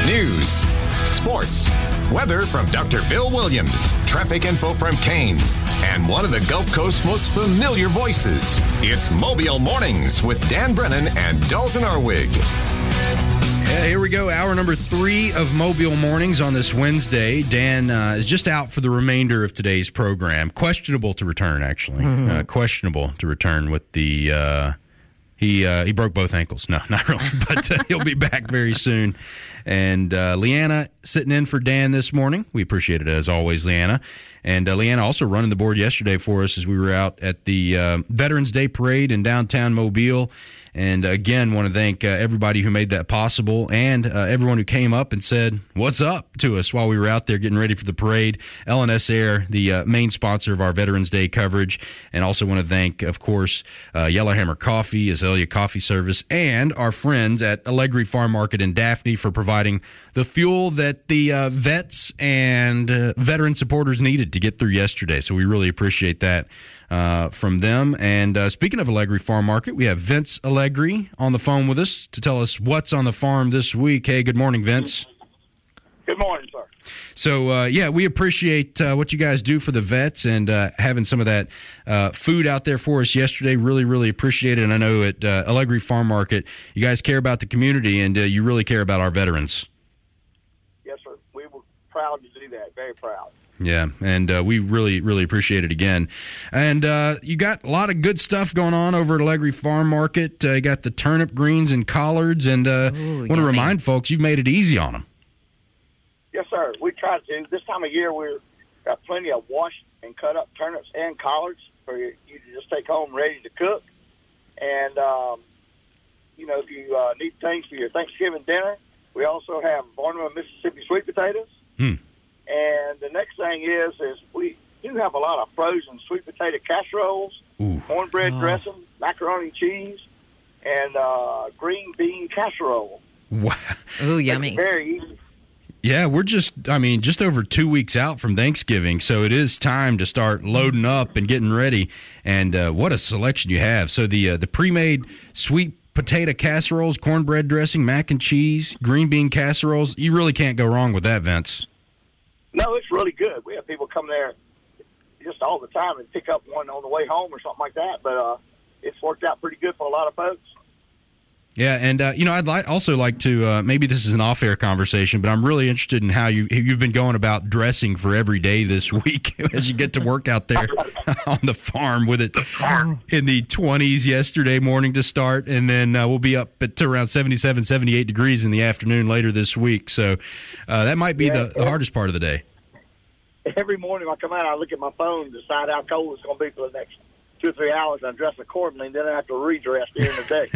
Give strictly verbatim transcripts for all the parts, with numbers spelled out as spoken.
News, sports, weather from Doctor Bill Williams, traffic info from Kane, and one of the Gulf Coast's most familiar voices. It's Mobile Mornings with Dan Brennan and Dalton Arwig. Yeah, here we go. Hour number three of Mobile Mornings on this Wednesday. Dan uh, is just out for the remainder of today's program. Questionable to return, actually. Mm-hmm. Uh, questionable to return with the... Uh, he uh, he broke both ankles. No, not really. But uh, he'll be back very soon. And uh, Leanna sitting in for Dan this morning. We appreciate it, as always, Leanna. And uh, Leanna also running the board yesterday for us as we were out at the uh, Veterans Day Parade in downtown Mobile. And again, want to thank uh, everybody who made that possible and uh, everyone who came up and said, what's up to us while we were out there getting ready for the parade. L N S Air, the uh, main sponsor of our Veterans Day coverage. And also want to thank, of course, uh, Yellowhammer Coffee, Azalea Coffee Service, and our friends at Allegri Farm Market in Daphne for providing the fuel that the uh, vets and uh, veteran supporters needed to get through yesterday. So we really appreciate that. Uh, from them. And uh, speaking of Allegri Farm Market, we have Vince Allegri on the phone with us to tell us what's on the farm this week. Hey, good morning, Vince. Good morning, sir. So, uh, yeah, we appreciate uh, what you guys do for the vets and uh, having some of that uh, food out there for us yesterday. Really, really appreciate it. And I know at uh, Allegri Farm Market, you guys care about the community and uh, you really care about our veterans. Yes, sir. We were proud to do that. Very proud. Yeah, and uh, we really, really appreciate it again. And uh, you got a lot of good stuff going on over at Allegri Farm Market. Uh, you got the turnip greens and collards, and uh, want to remind folks you've made it easy on them. Yes, sir. We try to. This time of year, we've got plenty of washed and cut up turnips and collards for you to just take home ready to cook. And, um, you know, if you uh, need things for your Thanksgiving dinner, we also have Barnum, Mississippi sweet potatoes. Hmm. And the next thing is, is we do have a lot of frozen sweet potato casseroles, Ooh. cornbread oh. dressing, macaroni and cheese, and uh, green bean casserole. Wow. Ooh, yummy. It's very easy. Yeah, we're just, I mean, just over two weeks out from Thanksgiving, so it is time to start loading up and getting ready. And uh, what a selection you have. So the uh, the pre-made sweet potato casseroles, cornbread dressing, mac and cheese, green bean casseroles, you really can't go wrong with that, Vince. No, it's really good. We have people come there just all the time and pick up one on the way home or something like that. But uh, it's worked out pretty good for a lot of folks. Yeah, and uh, you know, I'd li- also like to uh, maybe this is an off-air conversation, but I'm really interested in how you you've been going about dressing for every day this week as you get to work out there on the farm with it in the twenties yesterday morning to start, and then uh, we'll be up at to around seventy-seven, seventy-eight degrees in the afternoon later this week. So uh, that might be yeah, the, the hardest part of the day. Every morning when I come out, I look at my phone and decide how cold it's going to be for the next two or three hours. I dress accordingly, and then I have to redress during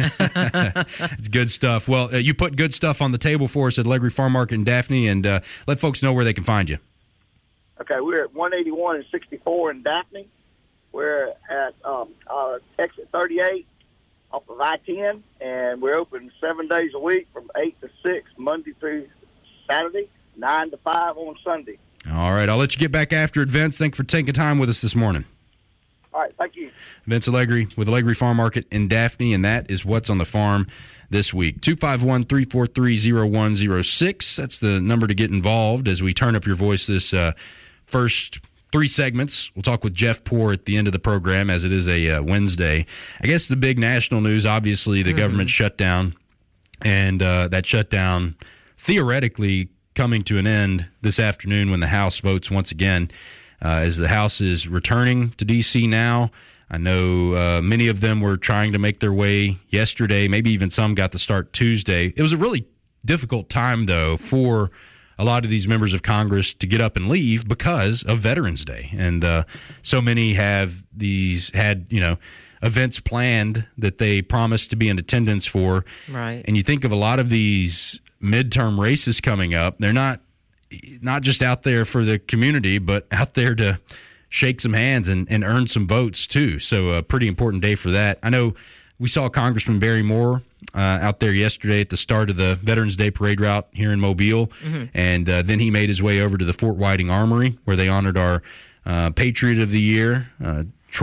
the day. It's good stuff. Well, uh, you put good stuff on the table for us at Allegri Farm Market in Daphne, and uh, let folks know where they can find you. Okay, we're at one eighty-one and sixty-four in Daphne. We're at um, uh, exit thirty-eight off of I ten, and we're open seven days a week from eight to six, Monday through Saturday, nine to five on Sunday. All right, I'll let you get back after it, Vince. Thanks for taking time with us this morning. All right, thank you. Vince Allegri with Allegri Farm Market in Daphne, and that is what's on the farm this week. two five one, three four three, zero one zero six. That's the number to get involved as we turn up your voice this uh, first three segments. We'll talk with Jeff Poore at the end of the program as it is a uh, Wednesday. I guess the big national news, obviously, the mm-hmm. government shutdown, and uh, that shutdown theoretically coming to an end this afternoon when the House votes once again. Uh, as the House is returning to D C now, I know uh, many of them were trying to make their way yesterday. Maybe even some got to start Tuesday. It was a really difficult time, though, for a lot of these members of Congress to get up and leave because of Veterans Day. And uh, so many have these had, you know, events planned that they promised to be in attendance for. Right. And you think of a lot of these midterm races coming up, they're not not just out there for the community, but out there to shake some hands and, and earn some votes too. So a pretty important day for that. I know we saw Congressman Barry Moore uh, out there yesterday at the start of the Veterans Day parade route here in Mobile. Mm-hmm. And uh, then he made his way over to the Fort Whiting Armory where they honored our uh, Patriot of the Year, uh, Troy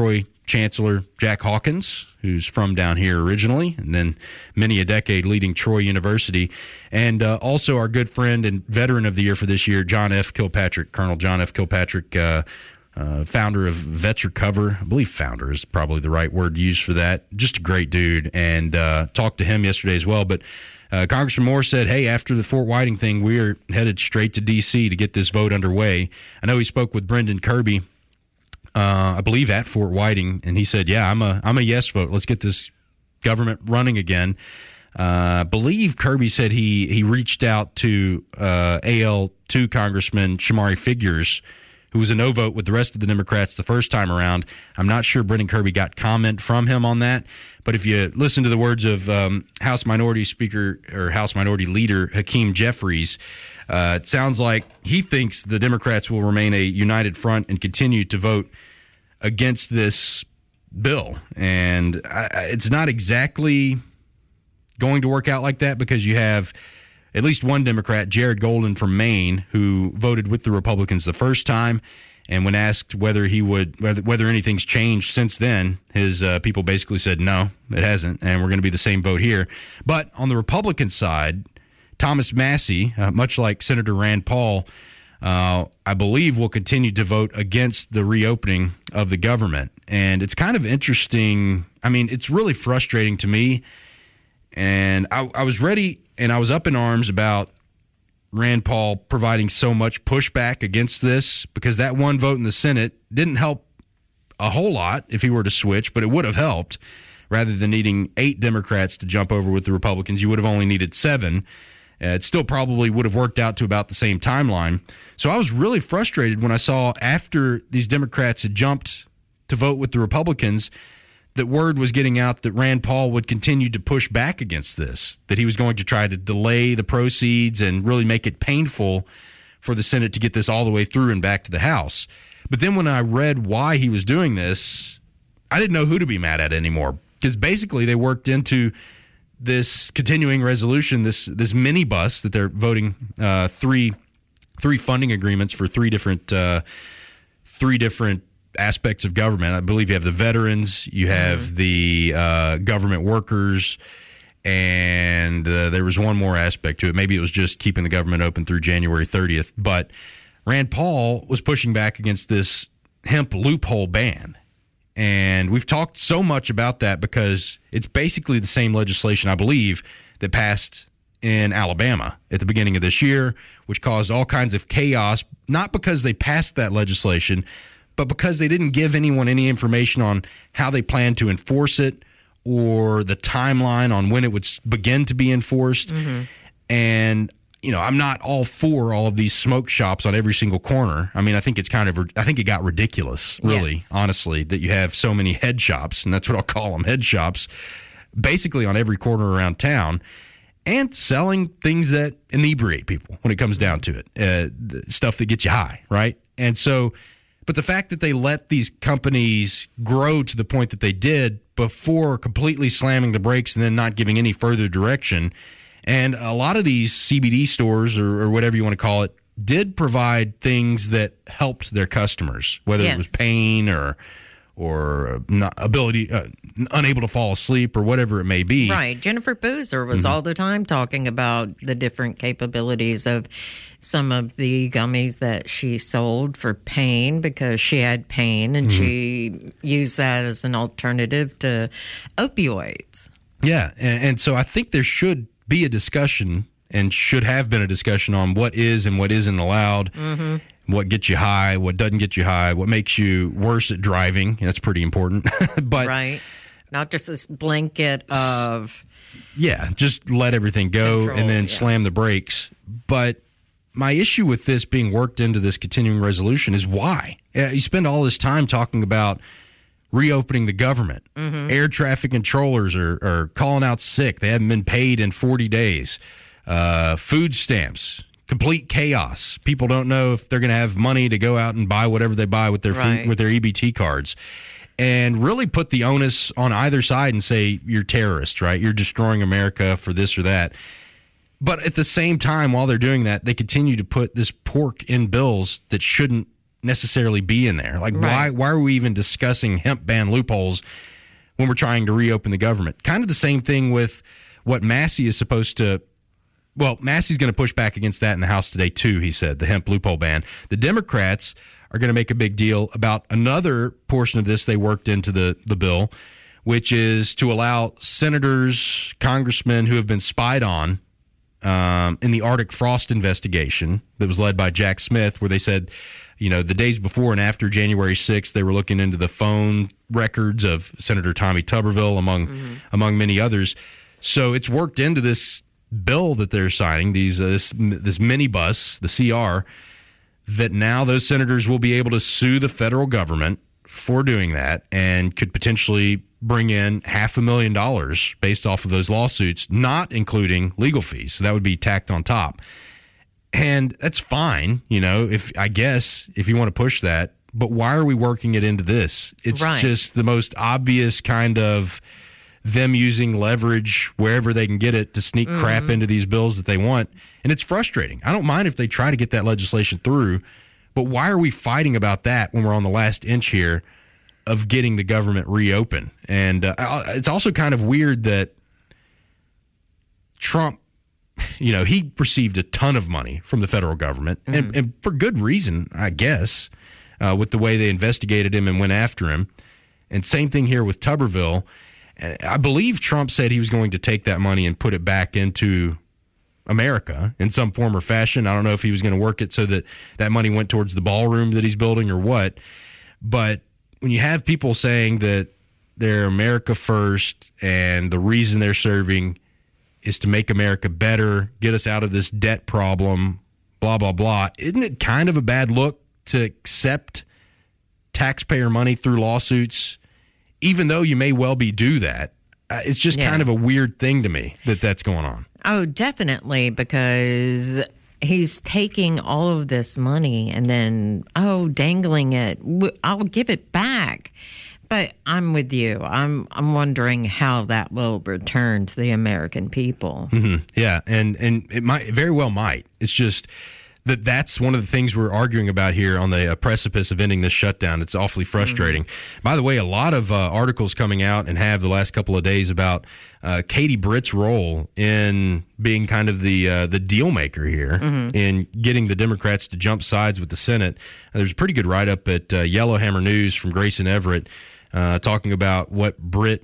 Chancellor Jack Hawkins, who's from down here originally, and then many a decade leading Troy University, and uh, also our good friend and veteran of the year for this year, John F. Kilpatrick, Colonel John F. Kilpatrick, uh, uh, founder of Vets Recover. I believe founder is probably the right word to use for that. Just a great dude, and uh, talked to him yesterday as well. But uh, Congressman Moore said, hey, after the Fort Whiting thing, we are headed straight to D C to get this vote underway. I know he spoke with Brendan Kirby, Uh, I believe at Fort Whiting, and he said, "Yeah, I'm a I'm a yes vote. Let's get this government running again." Uh, I believe Kirby said he he reached out to uh, A L two Congressman Shamari Figures, who was a no vote with the rest of the Democrats the first time around. I'm not sure Brendan Kirby got comment from him on that, but if you listen to the words of um, House Minority Speaker or House Minority Leader Hakeem Jeffries, Uh, it sounds like he thinks the Democrats will remain a united front and continue to vote against this bill. And I, it's not exactly going to work out like that, because you have at least one Democrat, Jared Golden from Maine, who voted with the Republicans the first time. And when asked whether he would, whether, whether anything's changed since then, his uh, people basically said, no, it hasn't. And we're going to be the same vote here. But on the Republican side, Thomas Massie, uh, much like Senator Rand Paul, uh, I believe will continue to vote against the reopening of the government. And it's kind of interesting. I mean, it's really frustrating to me. And I, I was ready and I was up in arms about Rand Paul providing so much pushback against this, because that one vote in the Senate didn't help a whole lot if he were to switch, but it would have helped. Rather than needing eight Democrats to jump over with the Republicans, you would have only needed seven. Uh, it still probably would have worked out to about the same timeline. So I was really frustrated when I saw, after these Democrats had jumped to vote with the Republicans, that word was getting out that Rand Paul would continue to push back against this, that he was going to try to delay the proceeds and really make it painful for the Senate to get this all the way through and back to the House. But then when I read why he was doing this, I didn't know who to be mad at anymore, because basically they worked into this continuing resolution, this this minibus that they're voting uh, three three funding agreements for three different uh, three different aspects of government. I believe you have the veterans, you have mm-hmm. the uh, government workers, and uh, there was one more aspect to it. Maybe it was just keeping the government open through January thirtieth. But Rand Paul was pushing back against this hemp loophole ban. And we've talked so much about that because it's basically the same legislation, I believe, that passed in Alabama at the beginning of this year, which caused all kinds of chaos, not because they passed that legislation, but because they didn't give anyone any information on how they plan to enforce it or the timeline on when it would begin to be enforced. Mm-hmm. And you know, I'm not all for all of these smoke shops on every single corner. I mean, I think it's kind of, I think it got ridiculous, really, yes. honestly, that you have so many head shops, and that's what I'll call them, head shops, basically on every corner around town, and selling things that inebriate people when it comes down to it, uh, stuff that gets you high, right? And so, but the fact that they let these companies grow to the point that they did before completely slamming the brakes and then not giving any further direction. And a lot of these C B D stores, or, or whatever you want to call it, did provide things that helped their customers, whether yes. it was pain or or not ability, uh, unable to fall asleep or whatever it may be. Right. Jennifer Boozer was mm-hmm. all the time talking about the different capabilities of some of the gummies that she sold for pain, because she had pain and mm-hmm. she used that as an alternative to opioids. Yeah. And, and so I think there should be a discussion, and should have been a discussion, on what is and what isn't allowed, mm-hmm. what gets you high, what doesn't get you high, what makes you worse at driving. That's pretty important. But right. Not just this blanket of... Yeah, just let everything go control, and then yeah. slam the brakes. But my issue with this being worked into this continuing resolution is why? You spend all this time talking about reopening the government. Mm-hmm. Air traffic controllers are, are calling out sick. They haven't been paid in forty days. Uh, food stamps, complete chaos. People don't know if they're going to have money to go out and buy whatever they buy with their right. food, with their E B T cards. And really put the onus on either side and say, you're terrorists, right? You're destroying America for this or that. But at the same time, while they're doing that, they continue to put this pork in bills that shouldn't necessarily be in there. Like, Right. why why are we even discussing hemp ban loopholes when we're trying to reopen the government? Kind of the same thing with what Massey is supposed to. Well, Massey's going to push back against that in the House today, too, he said, the hemp loophole ban. The Democrats are going to make a big deal about another portion of this they worked into the, the bill, which is to allow senators, congressmen who have been spied on um, in the Arctic frost investigation that was led by Jack Smith, where they said, you know, the days before and after January sixth, they were looking into the phone records of Senator Tommy Tuberville, among mm-hmm. among many others. So it's worked into this bill that they're signing, these uh, this this minibus, the C R, that now those senators will be able to sue the federal government for doing that and could potentially bring in half a million dollars based off of those lawsuits, not including legal fees. So that would be tacked on top. And that's fine, you know, if I guess if you want to push that. But why are we working it into this? It's right. just the most obvious kind of them using leverage wherever they can get it to sneak mm-hmm. crap into these bills that they want. And it's frustrating. I don't mind if they try to get that legislation through, but why are we fighting about that when we're on the last inch here of getting the government reopened? And uh, it's also kind of weird that Trump, you know, he received a ton of money from the federal government, mm-hmm. and, and for good reason, I guess, uh, with the way they investigated him and went after him. And same thing here with Tuberville. I believe Trump said he was going to take that money and put it back into America in some form or fashion. I don't know if he was going to work it so that that money went towards the ballroom that he's building or what. But when you have people saying that they're America first and the reason they're serving is to make America better, get us out of this debt problem, blah, blah, blah, isn't it kind of a bad look to accept taxpayer money through lawsuits, even though you may well be due that? Uh, it's just yeah. kind of a weird thing to me that that's going on. Oh, definitely, because he's taking all of this money and then, oh, dangling it. I'll give it back. But I'm with you. I'm I'm wondering how that will return to the American people. Mm-hmm. Yeah, and, and it might it very well might. It's just that that's one of the things we're arguing about here on the uh, precipice of ending this shutdown. It's awfully frustrating. Mm-hmm. By the way, a lot of uh, articles coming out and have the last couple of days about uh, Katie Britt's role in being kind of the uh, the deal maker here mm-hmm. in getting the Democrats to jump sides with the Senate. Uh, there's a pretty good write-up at uh, Yellowhammer News from Grayson Everett uh, talking about what Britt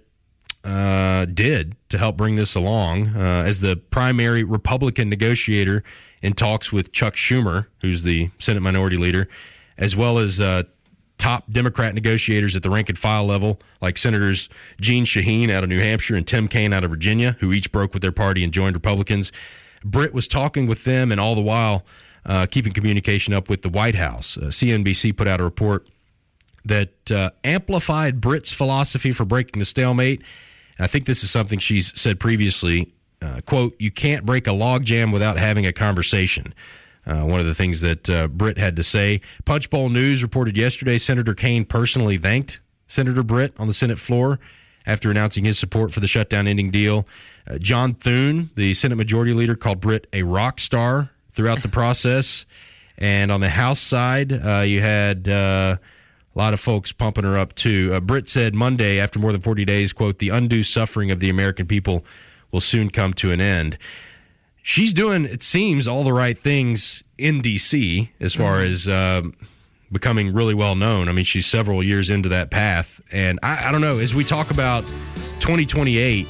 uh, did to help bring this along uh, as the primary Republican negotiator in talks with Chuck Schumer, who's the Senate Minority Leader, as well as uh, top Democrat negotiators at the rank and file level, like Senators Jeanne Shaheen out of New Hampshire and Tim Kaine out of Virginia, who each broke with their party and joined Republicans. Britt was talking with them and all the while uh, keeping communication up with the White House. Uh, C N B C put out a report that uh, amplified Britt's philosophy for breaking the stalemate. And I think this is something she's said previously. Uh, quote, you can't break a logjam without having a conversation. Uh, one of the things that uh, Britt had to say. Punchbowl News reported yesterday Senator Kaine personally thanked Senator Britt on the Senate floor after announcing his support for the shutdown-ending deal. Uh, John Thune, the Senate Majority Leader, called Britt a rock star throughout the process. And on the House side, uh, you had uh, a lot of folks pumping her up, too. Uh, Britt said Monday, after more than forty days, quote, the undue suffering of the American people will soon come to an end. She's doing, it seems, all the right things in D C as far mm-hmm. as uh, becoming really well known. I mean, she's several years into that path. And I, I don't know, as we talk about twenty twenty-eight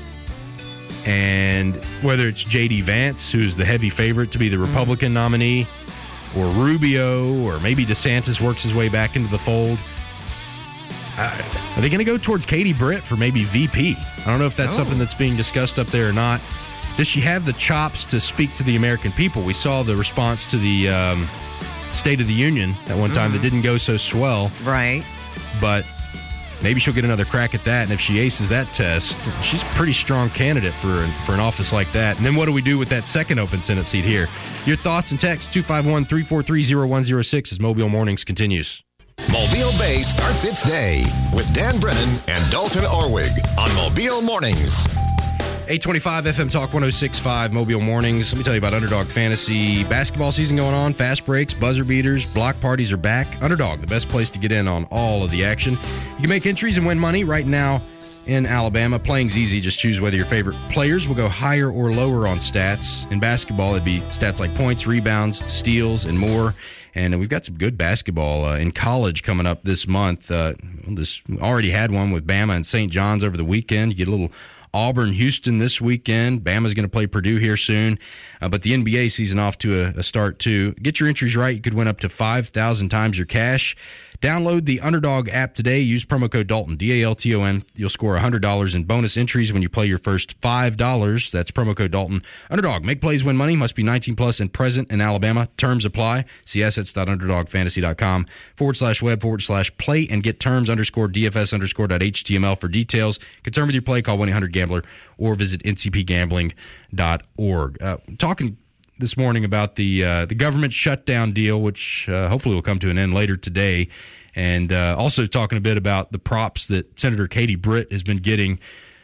and whether it's J D Vance, who's the heavy favorite to be the Republican mm-hmm. nominee, or Rubio, or maybe DeSantis works his way back into the fold. Uh, are they going to go towards Katie Britt for maybe V P? I don't know if that's oh. something that's being discussed up there or not. Does she have the chops to speak to the American people? We saw the response to the um, State of the Union at one time mm-hmm. that didn't go so swell. Right. But maybe she'll get another crack at that, and if she aces that test, she's a pretty strong candidate for, for an office like that. And then what do we do with that second open Senate seat here? Your thoughts and text two five one, three four three, zero one zero six as Mobile Mornings continues. Mobile Bay starts its day with Dan Brennan and Dalton Orwig on Mobile Mornings. eight twenty-five F M Talk one oh six point five Mobile Mornings. Let me tell you about Underdog Fantasy basketball season going on. Fast breaks, buzzer beaters, block parties are back. Underdog, the best place to get in on all of the action. You can make entries and win money right now in Alabama. Playing's easy. Just choose whether your favorite players will go higher or lower on stats. In basketball, it'd be stats like points, rebounds, steals, and more. And we've got some good basketball uh, in college coming up this month. Uh, this already had one with Bama and Saint John's over the weekend. You get a little Auburn, Houston this weekend. Bama's going to play Purdue here soon. Uh, but the N B A season off to a, a start, too. Get your entries right. You could win up to five thousand times your cash. Download the Underdog app today. Use promo code Dalton, D A L T O N. You'll score one hundred dollars in bonus entries when you play your first five dollars. That's promo code Dalton. Underdog, make plays, win money. Must be nineteen plus and present in Alabama. Terms apply. See assets.underdogfantasy.com forward slash web forward slash play and get terms underscore DFS underscore dot HTML for details. Concerned with your play, call one eight hundred gambler or visit N C P gambling dot org. Uh, talking this morning about the uh, the government shutdown deal, which uh, hopefully will come to an end later today, and uh, also talking a bit about the props that Senator Katie Britt has been getting,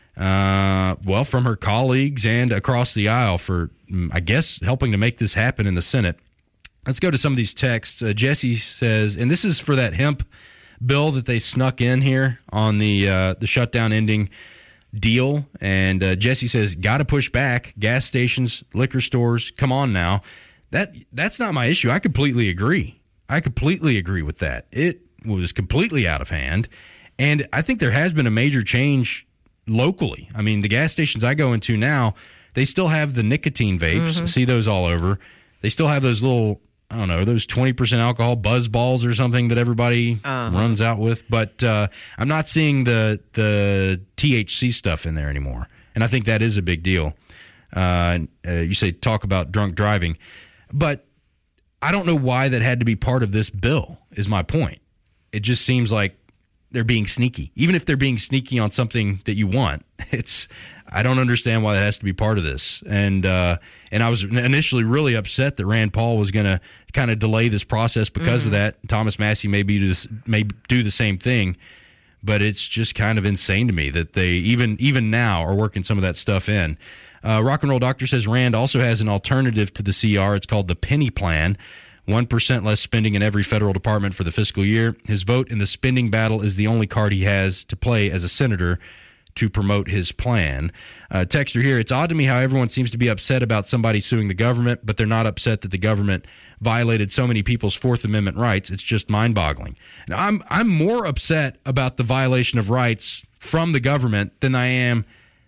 uh, well, from her colleagues and across the aisle for, I guess, helping to make this happen in the Senate. Let's go to some of these texts. Uh, Jesse says, and this is for that hemp bill that they snuck in here on the uh, the shutdown ending deal, and uh, Jesse says, got to push back. Gas stations, liquor stores, come on now. That that's not my issue. I completely agree. I completely agree with that. It was completely out of hand, and I think there has been a major change locally. I mean, the gas stations I go into now, they still have the nicotine vapes. Mm-hmm. I see those all over. They still have those little, I don't know, those twenty percent alcohol buzz balls or something that everybody uh-huh. runs out with. But uh, I'm not seeing the the T H C stuff in there anymore. And I think that is a big deal. Uh, uh, you say talk about drunk driving. But I don't know why that had to be part of this bill, is my point. It just seems like they're being sneaky. Even if they're being sneaky on something that you want, it's I don't understand why that has to be part of this. And uh, and I was initially really upset that Rand Paul was going to kind of delay this process because mm-hmm. of that. Thomas Massey may, be, may do the same thing. But it's just kind of insane to me that they, even even now, are working some of that stuff in. Uh, Rock and Roll Doctor says Rand also has an alternative to the C R. It's called the Penny Plan. one percent less spending in every federal department for the fiscal year. His vote in the spending battle is the only card he has to play as a senator to promote his plan. Uh, texter here, it's odd to me how everyone seems to be upset about somebody suing the government, but they're not upset that the government violated so many people's Fourth Amendment rights. It's just mind-boggling. Now, I'm I'm more upset about the violation of rights from the government than I am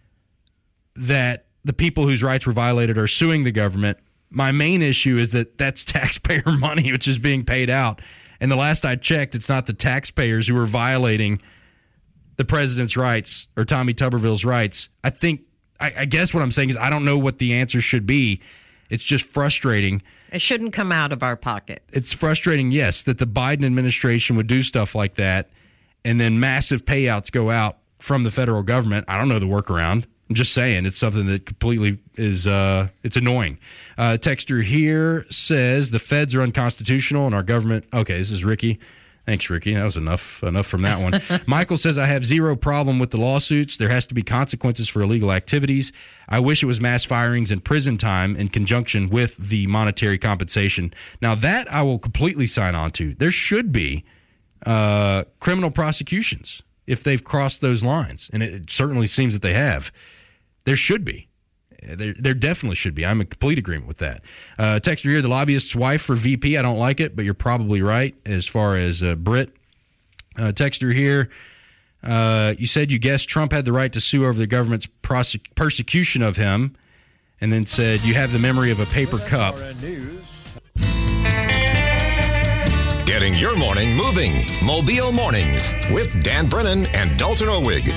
that the people whose rights were violated are suing the government. My main issue is that that's taxpayer money which is being paid out. And the last I checked, it's not the taxpayers who are violating the president's rights or Tommy Tuberville's rights. I think, I, I guess what I'm saying is I don't know what the answer should be. It's just frustrating. It shouldn't come out of our pockets. It's frustrating, yes, that the Biden administration would do stuff like that and then massive payouts go out from the federal government. I don't know the workaround. I'm just saying it's something that completely is, uh, it's annoying. Uh, texter here says the feds are unconstitutional and our government, okay, this is Ricky. Thanks, Ricky. That was enough enough from that one. Michael says, I have zero problem with the lawsuits. There has to be consequences for illegal activities. I wish it was mass firings and prison time in conjunction with the monetary compensation. Now, that I will completely sign on to. There should be uh, criminal prosecutions if they've crossed those lines, and it certainly seems that they have. There should be. There, there definitely should be. I'm in complete agreement with that. Uh, texter here, the lobbyist's wife for V P. I don't like it, but you're probably right as far as uh, Britt. Uh, texter here, uh, you said you guessed Trump had the right to sue over the government's prosec- persecution of him, and then said you have the memory of a paper cup. Getting your morning moving. Mobile Mornings with Dan Brennan and Dalton Owig.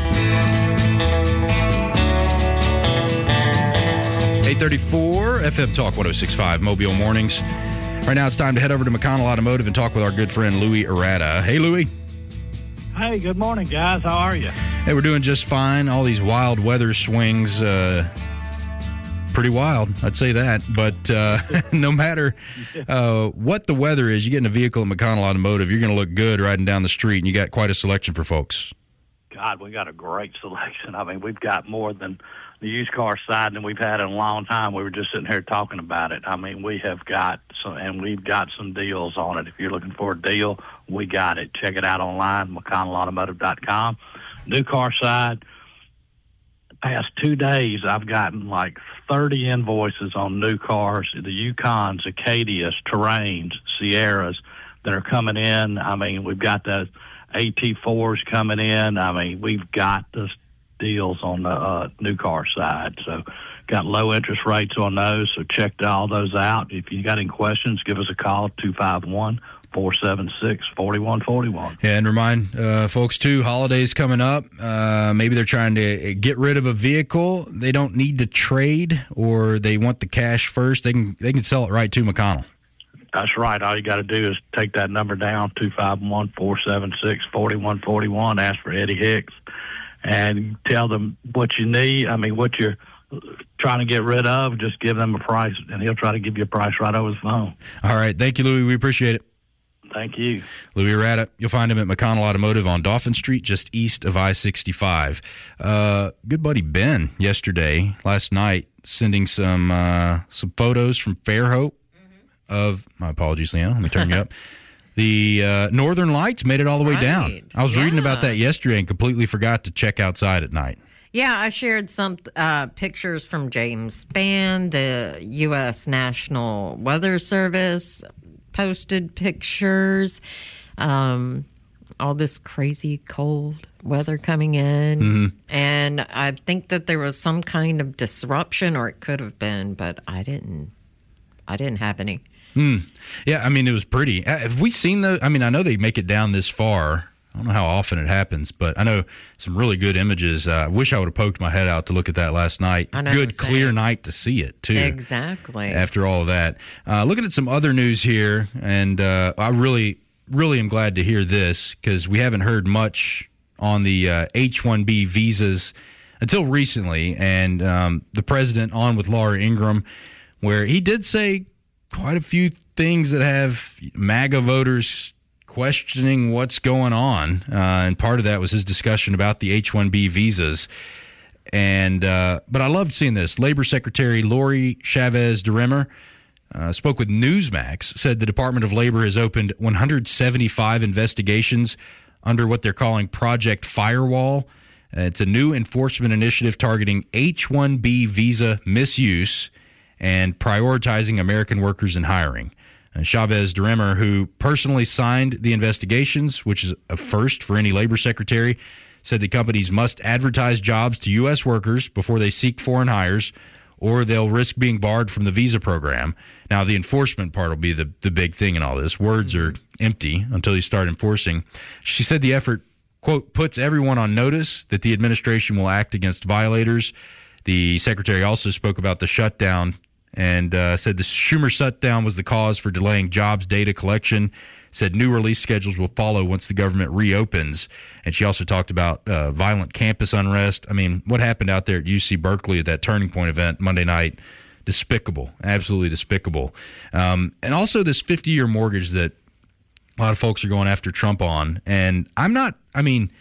eight thirty-four F M Talk one oh six point five Mobile Mornings. Right now it's time to head over to McConnell Automotive and talk with our good friend Louis Arata. Hey, Louis. Hey, good morning, guys. How are you? Hey, we're doing just fine. All these wild weather swings, uh, pretty wild, I'd say that. But uh, no matter uh, what the weather is, you get in a vehicle at McConnell Automotive, you're going to look good riding down the street, and you got quite a selection for folks. God, we got a great selection. I mean, we've got more than the used car side than we've had in a long time. We were just sitting here talking about it. I mean, we have got some, and we've got some deals on it. If you're looking for a deal, we got it. Check it out online, McConnell Automotive dot com. New car side, the past two days, I've gotten like thirty invoices on new cars, the Yukons, Acadias, Terrains, Sierras that are coming in. I mean, we've got the A T fours coming in. I mean, we've got the deals on the uh, new car side. So got low interest rates on those, so check all those out. If you got any questions, give us a call, two five one, four seven six, four one four one. Yeah, and remind uh, folks, too, holidays coming up. Uh, maybe they're trying to get rid of a vehicle. They don't need to trade, or they want the cash first. They can they can sell it right to McConnell. That's right. All you got to do is take that number down, two five one, four seven six, four one four one. Ask for Eddie Hicks and tell them what you need. I mean, what you're trying to get rid of. Just give them a price, and he'll try to give you a price right over the phone. All right. Thank you, Louis. We appreciate it. Thank you. Louis Rada. You'll find him at McConnell Automotive on Dauphin Street, just east of I sixty-five. Uh, good buddy Ben yesterday, last night, sending some uh, some photos from Fairhope mm-hmm. of, my apologies, Leanna, let me turn you up. The uh, Northern Lights made it all the way right. down. I was yeah. reading about that yesterday and completely forgot to check outside at night. Yeah, I shared some uh, pictures from James Spann, the U S National Weather Service posted pictures. Um, all this crazy cold weather coming in. Mm-hmm. And I think that there was some kind of disruption, or it could have been, but I didn't, I didn't have any. Hmm. Yeah, I mean, it was pretty. Have we seen the, I mean, I know they make it down this far. I don't know how often it happens, but I know some really good images. Uh, I wish I would have poked my head out to look at that last night. I know, good, same. clear night to see it, too. Exactly. After all of that. Uh, looking at some other news here, and uh, I really, really am glad to hear this because we haven't heard much on the uh, H one B visas until recently. And um, the president on with Laura Ingraham, where he did say quite a few things that have MAGA voters questioning what's going on, uh, and part of that was his discussion about the H one B visas. And uh, but I loved seeing this. Labor Secretary Lori Chavez DeRemer uh, spoke with Newsmax, said the Department of Labor has opened one hundred seventy-five investigations under what they're calling Project Firewall. Uh, it's a new enforcement initiative targeting H one B visa misuse and prioritizing American workers in hiring. Uh, Chavez DeRemer, who personally signed the investigations, which is a first for any labor secretary, said the companies must advertise jobs to U S workers before they seek foreign hires, or they'll risk being barred from the visa program. Now, the enforcement part will be the, the big thing in all this. Words are empty until you start enforcing. She said the effort, quote, puts everyone on notice that the administration will act against violators. The secretary also spoke about the shutdown and uh, said the Schumer shutdown was the cause for delaying jobs data collection, said new release schedules will follow once the government reopens. And she also talked about uh, violent campus unrest. I mean, what happened out there at U C Berkeley at that Turning Point event Monday night, despicable, absolutely despicable. Um, and also this fifty-year mortgage that a lot of folks are going after Trump on. And I'm not, I mean,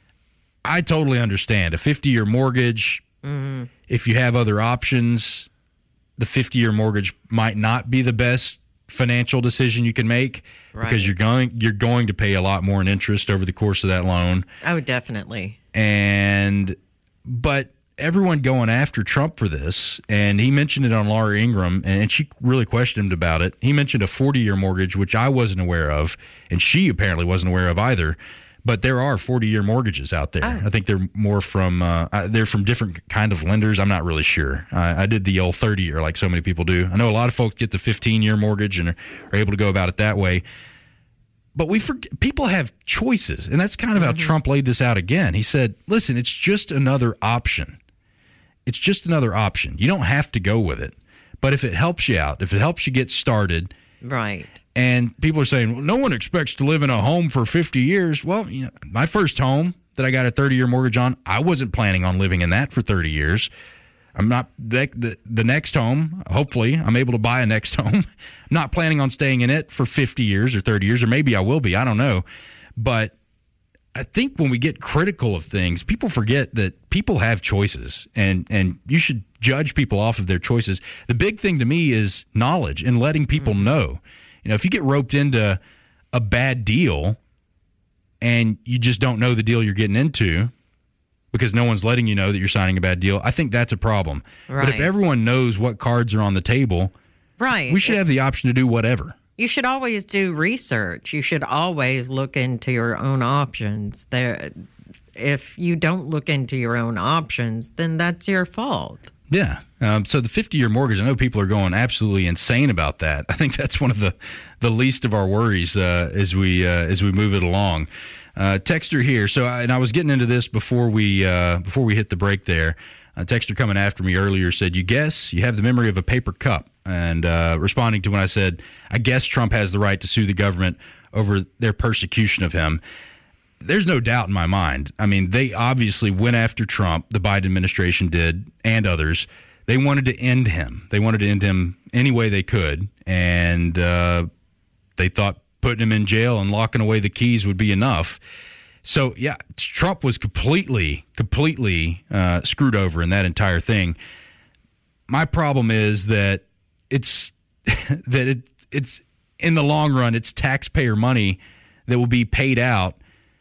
I totally understand a fifty-year mortgage. Mm-hmm. If you have other options, the fifty-year mortgage might not be the best financial decision you can make, right, because you're going you're going to pay a lot more in interest over the course of that loan. Oh, definitely. And but everyone going after Trump for this, and he mentioned it on Laura Ingraham, and she really questioned him about it. He mentioned a forty-year mortgage, which I wasn't aware of, and she apparently wasn't aware of either. But there are forty-year mortgages out there. Oh. I think they're more from uh, they're from different kind of lenders. I'm not really sure. Uh, I did the old thirty-year like so many people do. I know a lot of folks get the fifteen-year mortgage and are, are able to go about it that way. But we forget, people have choices, and that's kind of how mm-hmm. Trump laid this out again. He said, listen, it's just another option. It's just another option. You don't have to go with it. But if it helps you out, if it helps you get started. Right. And people are saying, well, no one expects to live in a home for fifty years. Well, you know, my first home that I got a thirty-year mortgage on, I wasn't planning on living in that for thirty years. I'm not the, the, the next home. Hopefully, I'm able to buy a next home. I'm not planning on staying in it for fifty years or thirty years, or maybe I will be. I don't know. But I think when we get critical of things, people forget that people have choices, and, and you should judge people off of their choices. The big thing to me is knowledge and letting people mm-hmm. know. You know, if you get roped into a bad deal and you just don't know the deal you're getting into because no one's letting you know that you're signing a bad deal, I think that's a problem. Right. But if everyone knows what cards are on the table, right, we should have the option to do whatever. You should always do research. You should always look into your own options. There, if you don't look into your own options, then that's your fault. Yeah. Um, so the fifty-year mortgage, I know people are going absolutely insane about that. I think that's one of the, the least of our worries uh, as we uh, as we move it along. Uh, texter here. So, I, and I was getting into this before we uh, before we hit the break there. A texter coming after me earlier said, "You guess you have the memory of a paper cup." And uh, responding to when I said, I guess Trump has the right to sue the government over their persecution of him. There's no doubt in my mind. I mean, they obviously went after Trump, the Biden administration did, and others. They wanted to end him. They wanted to end him any way they could. And uh, they thought putting him in jail and locking away the keys would be enough. So, yeah, Trump was completely, completely uh, screwed over in that entire thing. My problem is that it's that it, it's in the long run, it's taxpayer money that will be paid out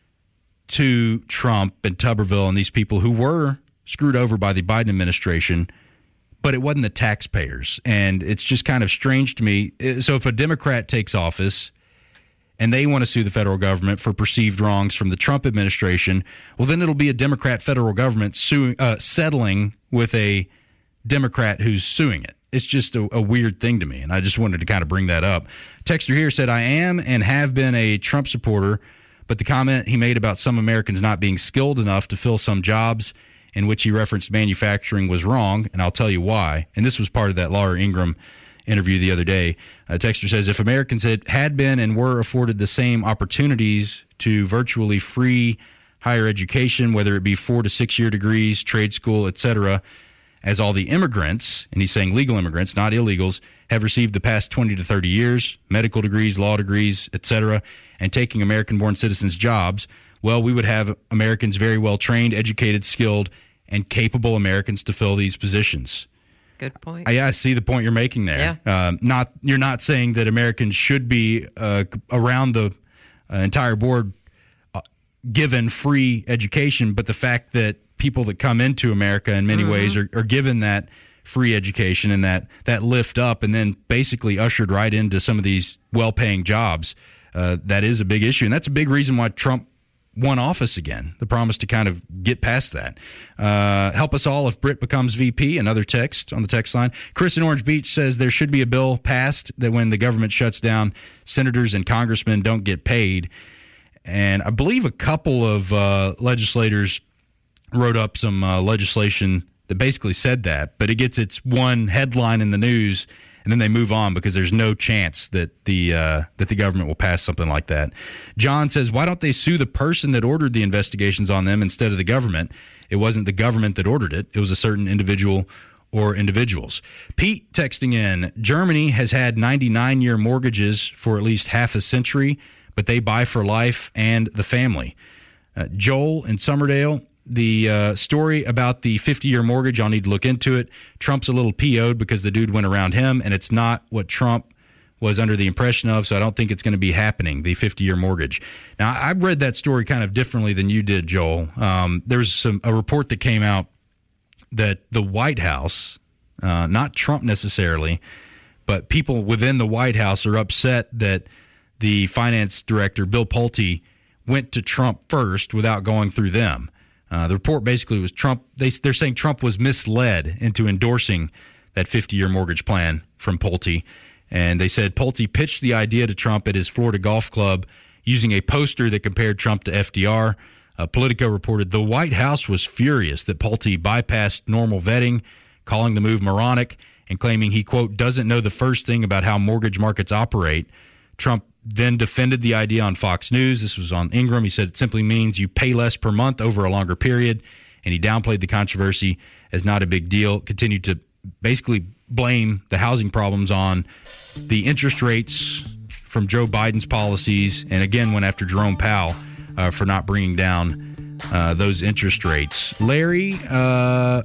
to Trump and Tuberville and these people who were screwed over by the Biden administration, but it wasn't the taxpayers. And it's just kind of strange to me. So if a Democrat takes office and they want to sue the federal government for perceived wrongs from the Trump administration, well, then it'll be a Democrat federal government suing, uh, settling with a Democrat who's suing it. It's just a, a weird thing to me, and I just wanted to kind of bring that up. Texter here said, I am and have been a Trump supporter, but the comment he made about some Americans not being skilled enough to fill some jobs in which he referenced manufacturing was wrong, and I'll tell you why. And this was part of that Laura Ingraham interview the other day. Uh, Texter says, if Americans had, had been and were afforded the same opportunities to virtually free higher education, whether it be four to six year degrees, trade school, et cetera, as all the immigrants, and he's saying legal immigrants, not illegals, have received the past twenty to thirty years, medical degrees, law degrees, et cetera, and taking American-born citizens' jobs, well, we would have Americans very well trained, educated, skilled, and capable Americans to fill these positions. Good point. I, I see the point you're making there. Yeah. Um, not you're not saying that Americans should be uh, around the uh, entire board uh, given free education, but the fact that people that come into America in many mm-hmm. ways are, are given that free education and that, that lift up and then basically ushered right into some of these well-paying jobs. Uh, that is a big issue. And that's a big reason why Trump won office again, the promise to kind of get past that. Uh, help us all if Britt becomes V P. Another text on the text line. Chris in Orange Beach says there should be a bill passed that when the government shuts down, senators and congressmen don't get paid. And I believe a couple of uh, legislators wrote up some uh, legislation that basically said that, but it gets its one headline in the news, and then they move on because there's no chance that the uh, that the government will pass something like that. John says, why don't they sue the person that ordered the investigations on them instead of the government? It wasn't the government that ordered it. It was a certain individual or individuals. Pete texting in, Germany has had ninety-nine year mortgages for at least half a century, but they buy for life and the family. Uh, Joel in Summerdale, the uh, story about the fifty year mortgage, I'll need to look into it. Trump's a little P O'd because the dude went around him, and it's not what Trump was under the impression of, so I don't think it's going to be happening, the fifty year mortgage. Now, I read that story kind of differently than you did, Joel. Um, there's some a report that came out that the White House, uh, not Trump necessarily, but people within the White House are upset that the finance director, Bill Pulte, went to Trump first without going through them. Uh, the report basically was Trump. They, they're saying Trump was misled into endorsing that fifty year mortgage plan from Pulte. And they said Pulte pitched the idea to Trump at his Florida golf club using a poster that compared Trump to F D R. Uh, Politico reported the White House was furious that Pulte bypassed normal vetting, calling the move moronic and claiming he, quote, doesn't know the first thing about how mortgage markets operate. Trump then defended the idea on Fox News. This was on Ingram. He said it simply means you pay less per month over a longer period, and he downplayed the controversy as not a big deal, continued to basically blame the housing problems on the interest rates from Joe Biden's policies, and again went after Jerome Powell uh, for not bringing down uh, those interest rates. Larry, uh,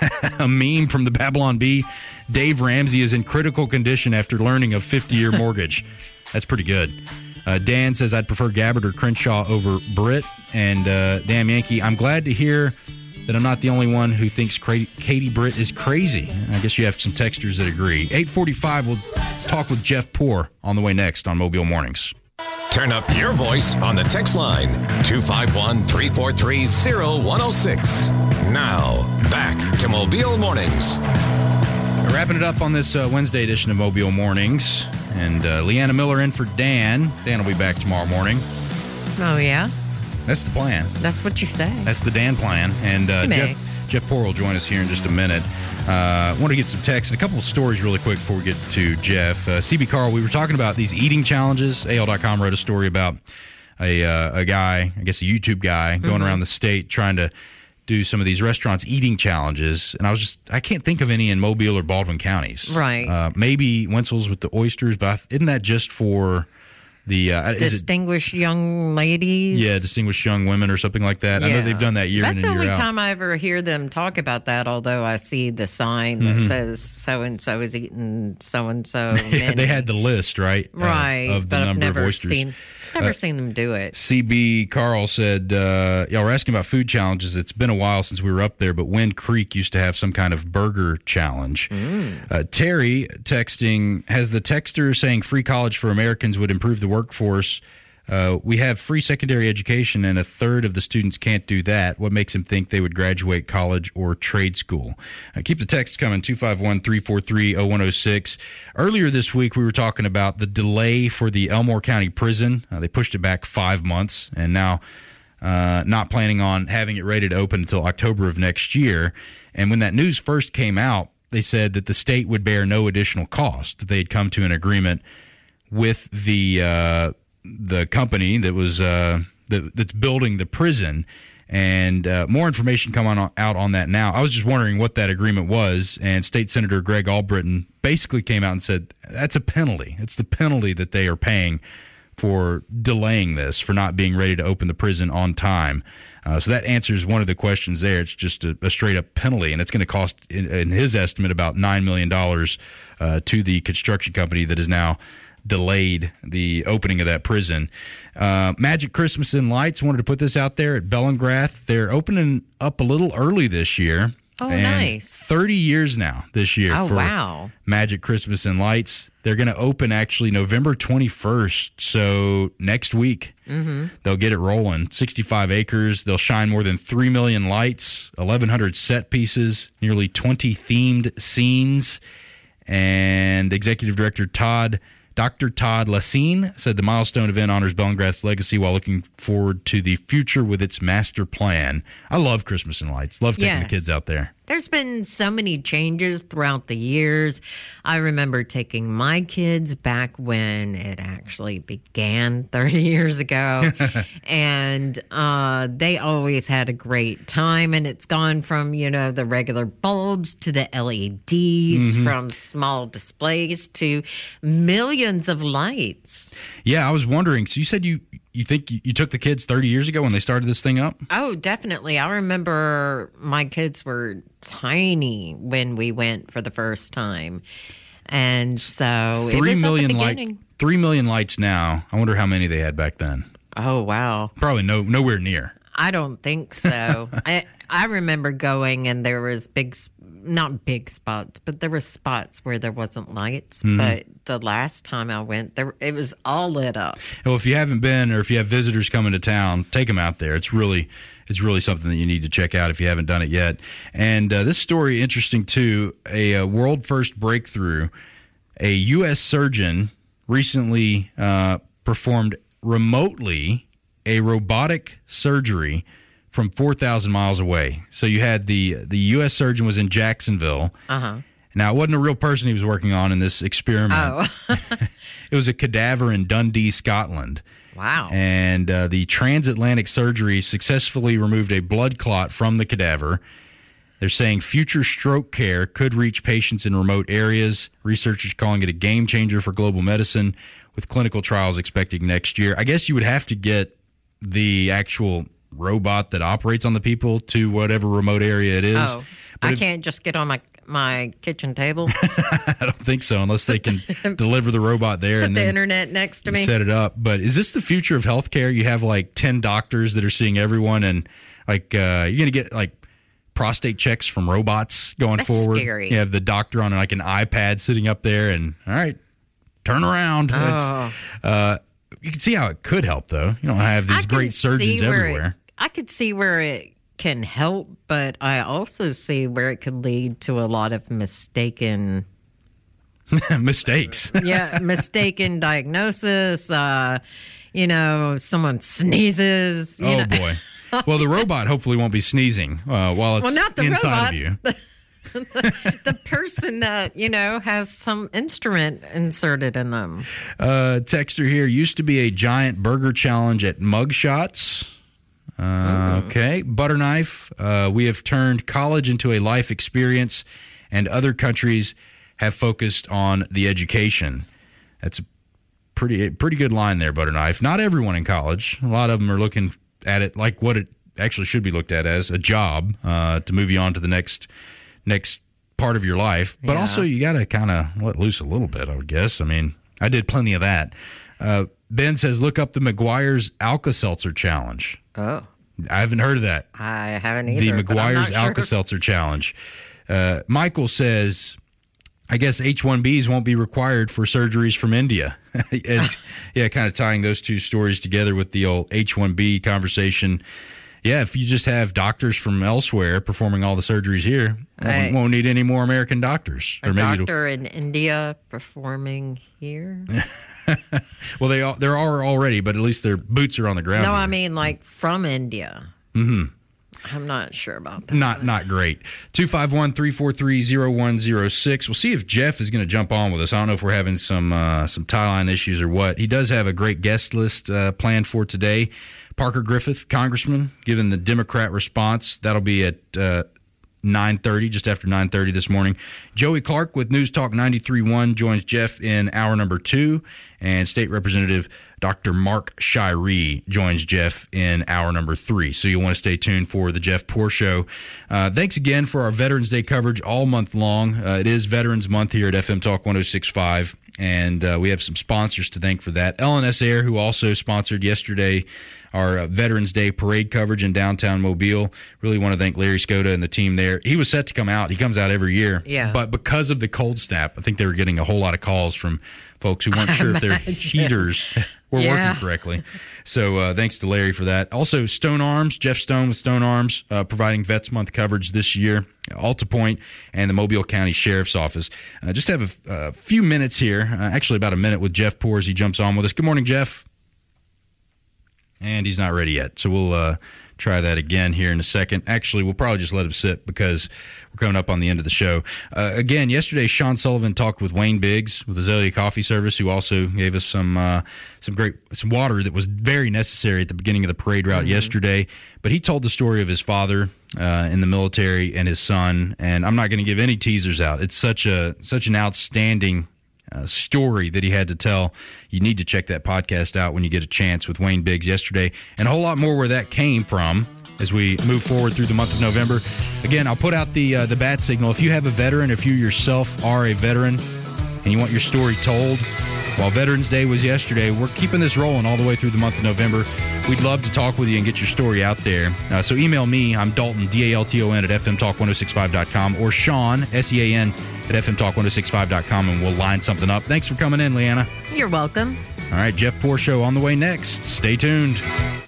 a meme from the Babylon Bee. Dave Ramsey is in critical condition after learning of fifty-year mortgage. That's pretty good. Uh, Dan says, I'd prefer Gabbard or Crenshaw over Britt. And uh, Damn Yankee, I'm glad to hear that I'm not the only one who thinks Cra- Katie Britt is crazy. I guess you have some texters that agree. eight forty-five, we'll talk with Jeff Poor on the way next on Mobile Mornings. Turn up your voice on the text line, two five one, three four three, zero one zero six. Now, back to Mobile Mornings. Wrapping it up on this uh, Wednesday edition of Mobile Mornings. And uh, Leanna Miller in for Dan. Dan will be back tomorrow morning. Oh, yeah? That's the plan. That's what you say. That's the Dan plan. And uh, Jeff, Jeff Poor will join us here in just a minute. I uh, want to get some text and a couple of stories really quick before we get to Jeff. Uh, C B Carl, we were talking about these eating challenges. A L dot com wrote a story about a uh, a guy, I guess a YouTube guy, going mm-hmm. around the state trying to do some of these restaurants eating challenges. And I was just, I can't think of any in Mobile or Baldwin counties. Right. Uh, maybe Wenzel's with the oysters, but isn't that just for the uh, distinguished it, young ladies? Yeah, distinguished young women or something like that. Yeah. I know they've done that year That's in and year out. That's the only time I ever hear them talk about that, although I see the sign that mm-hmm. says so-and-so is eating so-and-so. Yeah, they had the list, right? Right. Uh, of the but number I've never of oysters. Seen, never uh, seen them do it. C B Carl said, uh, y'all were asking about food challenges. It's been a while since we were up there, but Wind Creek used to have some kind of burger challenge. Mm. Uh, Terry texting, has the texter saying free college for Americans would improve the workforce? Uh, we have free secondary education, and a third of the students can't do that. What makes them think they would graduate college or trade school? Uh, keep the texts coming, two five one, three four three, zero one zero six. Earlier this week, we were talking about the delay for the Elmore County Prison. Uh, they pushed it back five months, and now uh, not planning on having it ready to open until October of next year. And when that news first came out, they said that the state would bear no additional cost, that they had come to an agreement with the uh, the company that was uh, that, that's building the prison, and uh, more information coming on, out on that now. I was just wondering what that agreement was, and State Senator Greg Albritton basically came out and said that's a penalty. It's the penalty that they are paying for delaying this, for not being ready to open the prison on time. Uh, so that answers one of the questions there. It's just a, a straight-up penalty, and it's going to cost, in, in his estimate, about nine million dollars uh, to the construction company that is now delayed the opening of that prison. Uh, Magic Christmas and Lights, wanted to put this out there at Bellingrath. They're opening up a little early this year. Oh, and nice. thirty years now this year oh, for wow. Magic Christmas and Lights. They're going to open actually November twenty-first, so next week. Mm-hmm. They'll get it rolling. sixty-five acres. They'll shine more than three million lights, eleven hundred set pieces, nearly twenty themed scenes. And Executive Director Todd Doctor Todd Lassine said the milestone event honors Bellingrath's legacy while looking forward to the future with its master plan. I love Christmas and Lights. Love taking yes. the kids out there. There's been so many changes throughout the years. I remember taking my kids back when it actually began thirty years ago. and uh, they always had a great time. And it's gone from, you know, the regular bulbs to the L E Ds, mm-hmm. from small displays to millions of lights. Yeah, I was wondering. So you said you... You think you took the kids thirty years ago when they started this thing up? Oh, definitely. I remember my kids were tiny when we went for the first time. And so three it was million at the beginning. Light, three million lights now. I wonder how many they had back then. Oh, wow. Probably no nowhere near. I don't think so. I I remember going and there was big, not big spots, but there were spots where there wasn't lights. Mm-hmm. But the last time I went, there it was all lit up. Well, if you haven't been, or if you have visitors coming to town, take them out there. It's really, it's really something that you need to check out if you haven't done it yet. And uh, this story, interesting too, a, a world first breakthrough. A U S surgeon recently uh, performed remotely a robotic surgery from four thousand miles away. So you had the the U S surgeon was in Jacksonville. Uh-huh. Now, it wasn't a real person he was working on in this experiment. Oh. It was a cadaver in Dundee, Scotland. Wow. And uh, the transatlantic surgery successfully removed a blood clot from the cadaver. They're saying future stroke care could reach patients in remote areas. Researchers calling it a game changer for global medicine, with clinical trials expected next year. I guess you would have to get the actual robot that operates on the people to whatever remote area it is. Oh, But I if- can't just get on my my kitchen table, I don't think so, unless they can deliver the robot there put and the then internet next to me. set it up. But is this the future of healthcare? You have like ten doctors that are seeing everyone, and like uh, you're gonna get like prostate checks from robots going That's forward. scary. You have the doctor on like an iPad sitting up there, and all right, turn around. It's, Oh. uh, you can see how it could help, though. You don't have I these can great surgeons see where everywhere. It, I could see where it can help, but I also see where it could lead to a lot of mistaken, Mistakes. yeah, mistaken diagnosis. Uh, you know, someone sneezes. You Oh know. boy. Well, the robot hopefully won't be sneezing uh, while it's Well, not the inside robot. of you. The person that you know has some instrument inserted in them. Uh, texter here used to be a giant burger challenge at Mugshots. Uh, okay. Butter knife. Uh, we have turned college into a life experience, and other countries have focused on the education. That's a pretty pretty good line there, Butter knife. Not everyone in college. A lot of them are looking at it like what it actually should be looked at as, a job uh, to move you on to the next next part of your life. But Yeah. also you got to kind of let loose a little bit, I would guess. I mean, I did plenty of that. Uh, Ben says, look up the McGuire's Alka-Seltzer Challenge. Oh, I haven't heard of that. I haven't either. The but I'm McGuire's not sure. Alka-Seltzer Challenge. Uh, Michael says, I guess H one Bs won't be required for surgeries from India. As, yeah, kind of tying those two stories together with the old H one B conversation. Yeah, if you just have doctors from elsewhere performing all the surgeries here, Right. won't, won't need any more American doctors. A it'll- doctor in India performing here. well, they are, there are already, but at least their boots are on the ground. No, here. I mean like from India. Mm-hmm. I'm not sure about that. Not not great. two five one, three four three, zero one zero six. We'll see if Jeff is going to jump on with us. I don't know if we're having some uh, some tie line issues or what. He does have a great guest list uh, planned for today. Parker Griffith, Congressman, giving the Democrat response. That'll be at uh, nine thirty, just after nine thirty this morning. Joey Clark with News Talk ninety-three point one joins Jeff in hour number two. And State Representative Doctor Mark Shiree joins Jeff in hour number three. So you'll want to stay tuned for the Jeff Poor Show. Uh, thanks again for our Veterans Day coverage all month long. Uh, it is Veterans Month here at F M Talk one oh six point five. And uh, we have some sponsors to thank for that. L N S Air, who also sponsored yesterday our uh, Veterans Day parade coverage in downtown Mobile. Really want to thank Larry Skoda and the team there. He was set to come out. He comes out every year. Yeah. But because of the cold snap, I think they were getting a whole lot of calls from folks who weren't sure if their heaters were Yeah. working correctly. So uh, thanks to Larry for that. Also, Stone Arms, Jeff Stone with Stone Arms, uh, providing Vets Month coverage this year. Alta Point and the Mobile County Sheriff's Office. Uh, just have a, a few minutes here, uh, actually about a minute with Jeff Poor as he jumps on with us. Good morning, Jeff. And he's not ready yet, so we'll uh, try that again here in a second. Actually, we'll probably just let him sit because we're coming up on the end of the show. Uh, again, yesterday, Sean Sullivan talked with Wayne Biggs with Azalea Coffee Service, who also gave us some uh, some great some water that was very necessary at the beginning of the parade route yesterday. But he told the story of his father uh, in the military and his son, and I'm not going to give any teasers out. It's such a such an outstanding Uh, story that he had to tell. You need to check that podcast out when you get a chance with Wayne Biggs yesterday, and a whole lot more where that came from as we move forward through the month of November. Again, I'll put out the uh, the bat signal. If you have a veteran, if you yourself are a veteran and you want your story told, while Veterans Day was yesterday, we're keeping this rolling all the way through the month of November. We'd love to talk with you and get your story out there. Uh, so email me. I'm Dalton, D A L T O N, at f m talk ten sixty-five dot com, or Sean, S E A N, at f m talk ten sixty-five dot com, and we'll line something up. Thanks for coming in, Leanna. You're welcome. All right, Jeff Poor Show on the way next. Stay tuned.